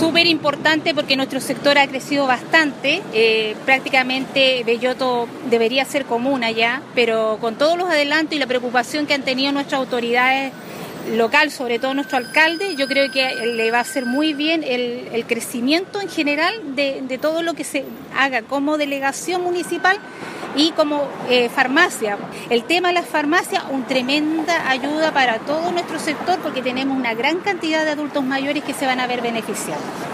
súper importante porque nuestro sector ha crecido bastante, prácticamente Belloto debería ser comuna ya, pero con todos los adelantos y la preocupación que han tenido nuestras autoridades local, sobre todo nuestro alcalde, yo creo que le va a hacer muy bien el crecimiento en general de todo lo que se haga como delegación municipal y como farmacia. El tema de las farmacias, una tremenda ayuda para todo nuestro sector porque tenemos una gran cantidad de adultos mayores que se van a ver beneficiados.